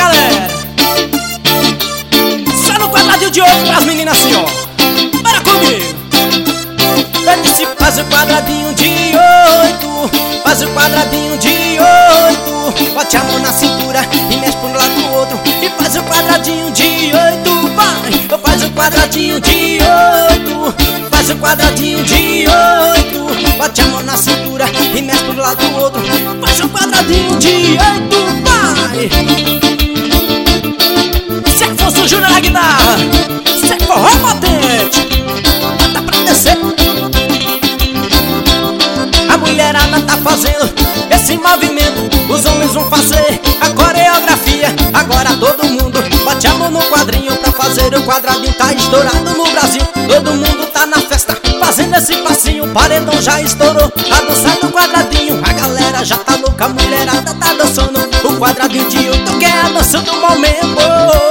galera. Só no quadradinho de 8 pras meninas assim, ó. Bora comigo. Eu disse faz o quadradinho de 8, faz o quadradinho de 8. Bote a mão na cintura e mexe pra um lado pro outro. E faz o quadradinho de 8, vai. Eu faz o quadradinho de 8, faz o quadradinho de 8. Bote a mão na cintura e mexe pra um lado pro outro. Faz o quadradinho de 8, vai. Se é que fosse o Júnior na guitarra, se é que forró potente, bota pra descer. A mulherada tá fazendo esse movimento, os homens vão fazer a coreografia. Agora todo mundo bate a mão no quadrinho pra fazer o quadradinho. Tá estourado no Brasil, todo mundo tá na festa fazendo esse passinho. O paredão já estourou, a dança do quadradinho. A galera já tá louca, a mulherada tá dançando o quadradinho de 8, que é a dança do momento.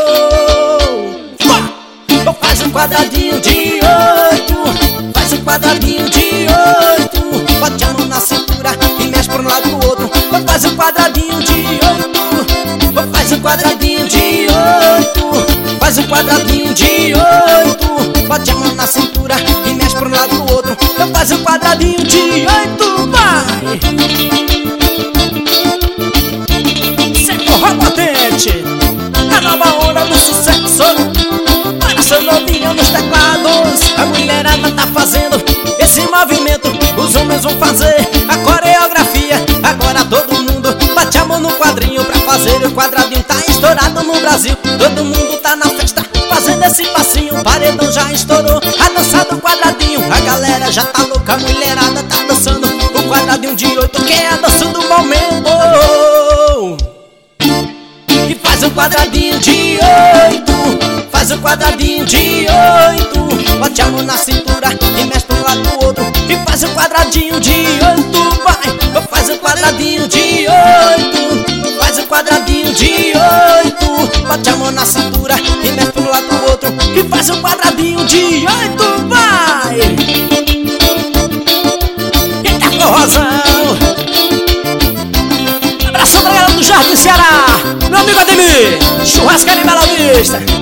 Faz o quadradinho de 8, faz o quadradinho de 8. Bote a mão na cintura e mexe pra um lado pro outro. Faz o quadradinho de 8, faz o quadradinho de 8, faz o quadradinho de 8. Bote a mão na cintura e mexe pra um lado pro outro. Faz o quadradinho de 8, vai. Isso é forró potente, a nova onda do sucesso. Seu novinho nos teclados, a mulherada tá fazendo esse movimento, os homens vão fazer a coreografia. Agora todo mundo bate a mão no quadrinho pra fazer o quadradinho. Tá estourado no Brasil, todo mundo tá na festa fazendo esse passinho. O paredão já estourou, a dança do quadradinho. A galera já tá louca, a mulherada tá dançando o quadradinho de 8, que é a dança do momento. E faz o quadradinho de 8, faz o quadradinho de 8. Bote a mão na cintura e mexe pra um lado pro outro. E faz o quadradinho de 8, vai. Faz o quadradinho de 8, faz o quadradinho de 8. Bote a mão na cintura e mexe pra um lado pro outro. E faz o quadradinho de 8, vai. Eita forrozão. Abração pra galera do Jardim Ceará, meu amigo Ademir, churrascaria Bela Vista.